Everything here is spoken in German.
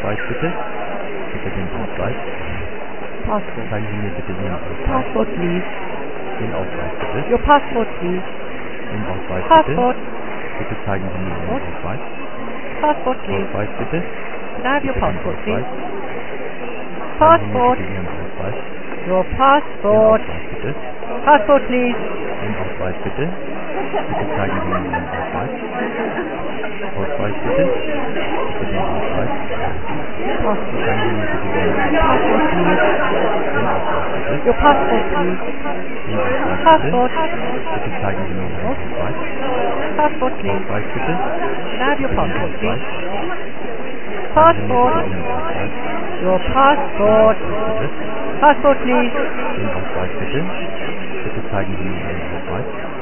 Ausweis bitte. Bitte den Ausweis. Passport. Zeigen Sie mir bitte Ihren Ausweis. Passport, please. Den Ausweis bitte. Your passport, please. Den Ausweis Passport. bitte. Bitte zeigen Sie mir Ihren Ausweis. Passport, please. Ausweis bitte. Can I have your Bitte den passport, Ausweis. please? Zeigen Sie mir Passport. bitte Ihren Ausweis. Your Den passport. Ausweis bitte. Passport, please. Den Ausweis bitte. Bitte zeigen Sie mir Ihren Ausweis. Ausweis bitte. Bitte den Ausweis. Passport. Zeigen Sie mir bitte Ihren Ausweis. Passport, please. Den Ausweis bitte. Your passport, please. Den Ausweis bitte. Passport. Bitte zeigen Sie mir Ihren Ausweis. Passport, please. Ausweis bitte. Can I have your Den passport, Ausweis. please? Zeigen Sie mir Passport. bitte Ihren Ausweis. Your passport. Bitte. Passport, please. Den Ausweis bitte. Bitte zeigen Sie mir Ihren Ausweis.